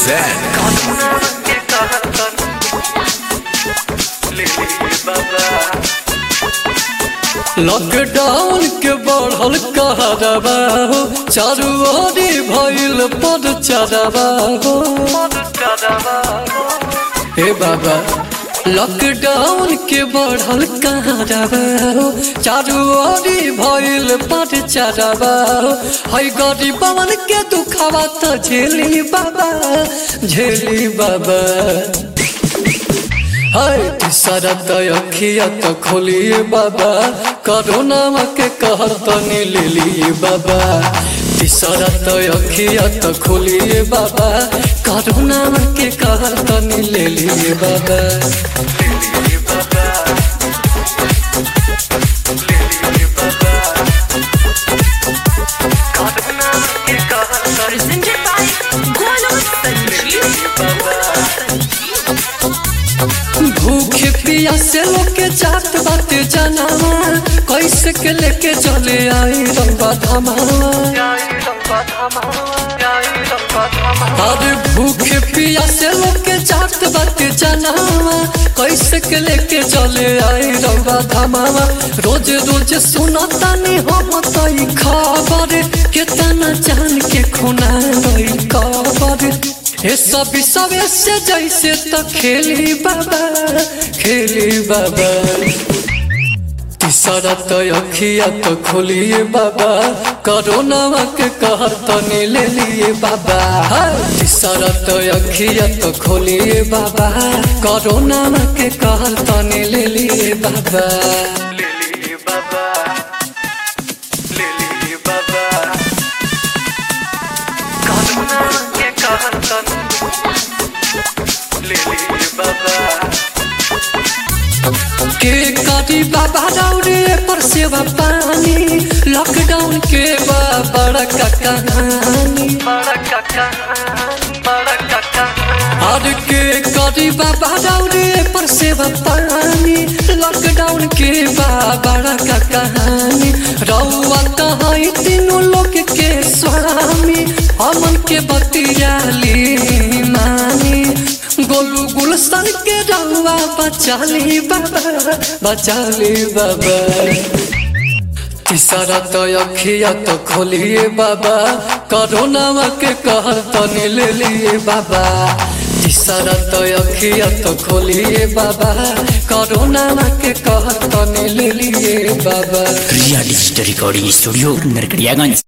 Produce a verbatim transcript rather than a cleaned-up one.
Lockdown के बढ़ल कहरबा हो, चारू ओरी भइल पद चरबा हो। हे बाबा लॉकडाउन के बढ़ल कहरबा हो, चारू ओरी भइल पद चरबा हो। हई गरीबन के दुखावा तो झेली बाबा, झेली बाबा। हाय शरत अखिया तो खोलिए बाबा, कोरोना के कहर तनी ले लिए बाबा। शरत अखिया तो खोलिए बाबा, कोरोना के कहर तनी ले लिए बाबा। भूखे पिया से लोग के जात बात जनावा, कैसे के लेके चले आई रंगा धामा। अरे भूखे पिया से लोग के जात बात जनावा, कैसे के लेके चले आई रंगा धामा। रोज रोज सुनता नहीं हम तई खबर, कितना जान के खुना नहीं खबर। ये सब सब से जैसे तो खेली बाबा, खेली बाबा। शरत अखिया तो खोलिए बाबा, कोरोना के कहर तनी ले लिए बाबा। शरत अखिया तो खोलिए बाबा, कोरोना के कहर तनी ले लिए बाबा। ले लिए बाबा, ले लिए बाबा। कोरोना के कहर ले लिए बाबा। के करी बाबा दौड़े पर सेवा पानी, लॉकडाउन के बड़ा का कहानी। और के करी बाबा दौड़े पर सेवा पानी, लॉकडाउन के बड़ा का कहानी। रउआ कहाई तीनों लोग के स्वामी, हमन के बतियाली मानी। गोलू गुलशन के रउआ बचाली बाबा, बचाली बाबा। शरत अखिया तो खोलिए बाबा, कोरोना के कहर तनी ले लिए बाबा। शरत अखिया तो खोलिए बाबा, कोरोना के कहर तनी ले लिए बाबा। Riya digital recording studio Narkatiaganj.